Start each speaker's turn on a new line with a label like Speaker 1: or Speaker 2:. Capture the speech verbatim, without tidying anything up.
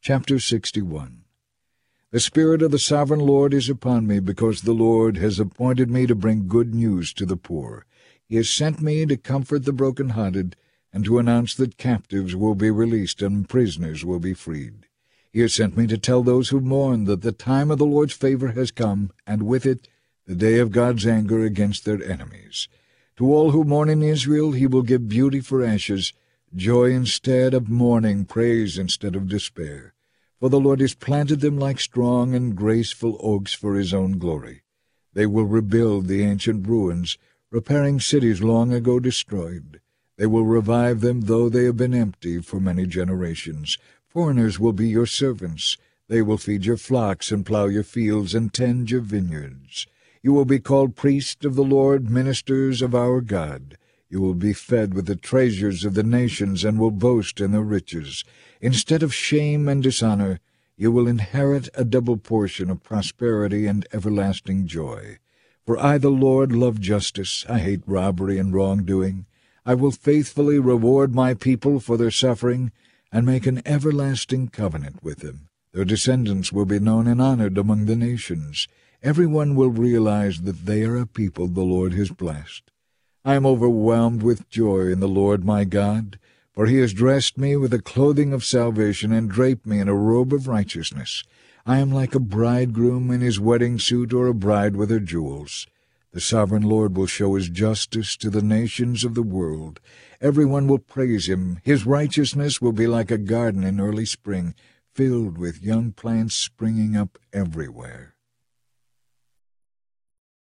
Speaker 1: Chapter sixty-one. The Spirit of the Sovereign Lord is upon me, because the Lord has appointed me to bring good news to the poor. He has sent me to comfort the broken-hearted, and to announce that captives will be released and prisoners will be freed. He has sent me to tell those who mourn that the time of the Lord's favor has come, and with it the day of God's anger against their enemies. To all who mourn in Israel he will give beauty for ashes, joy instead of mourning, praise instead of despair. For the Lord has planted them like strong and graceful oaks for his own glory. They will rebuild the ancient ruins, repairing cities long ago destroyed. They will revive them, though they have been empty for many generations. Foreigners will be your servants. They will feed your flocks and plow your fields and tend your vineyards. You will be called priests of the Lord, ministers of our God. You will be fed with the treasures of the nations and will boast in their riches. Instead of shame and dishonor, you will inherit a double portion of prosperity and everlasting joy. For I, the Lord, love justice. I hate robbery and wrongdoing. I will faithfully reward my people for their suffering and make an everlasting covenant with them. Their descendants will be known and honored among the nations. Everyone will realize that they are a people the Lord has blessed. I am overwhelmed with joy in the Lord my God, for he has dressed me with the clothing of salvation and draped me in a robe of righteousness. I am like a bridegroom in his wedding suit, or a bride with her jewels. The sovereign Lord will show his justice to the nations of the world. Everyone will praise him. His righteousness will be like a garden in early spring, filled with young plants springing up everywhere.